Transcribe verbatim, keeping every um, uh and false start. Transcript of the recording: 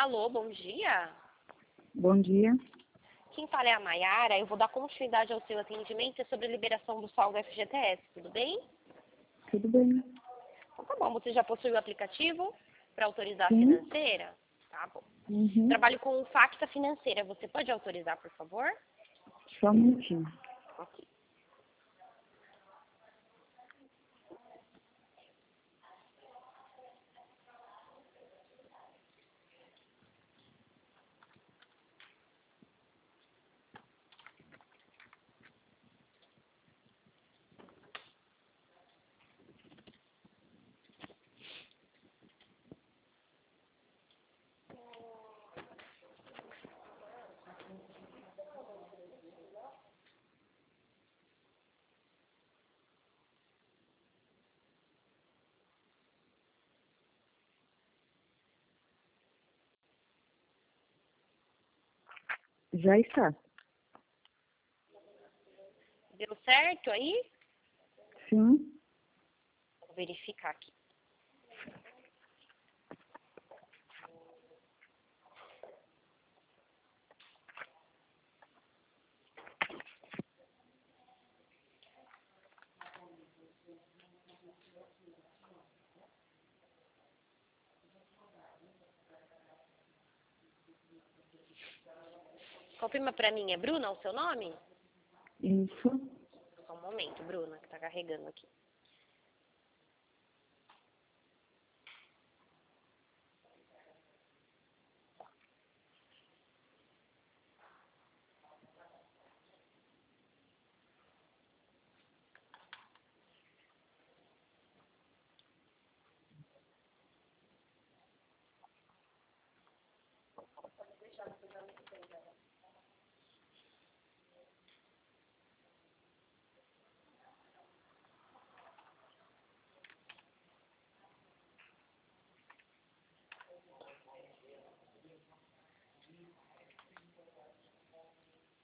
Alô, bom dia. Bom dia. Quem fala é a Maiara. Eu vou dar continuidade ao seu atendimento sobre a liberação do saldo F G T S, tudo bem? Tudo bem? Então tá bom, você já possui o aplicativo para autorizar a Sim. financeira? Tá bom. Uhum. Trabalho com Facta Financeira, você pode autorizar, por favor? Só um minutinho. Ok. Já está. Deu certo aí? Sim. Vou verificar aqui. Confirma pra mim, é Bruna o seu nome? Isso. Só um momento, Bruna, que tá carregando aqui.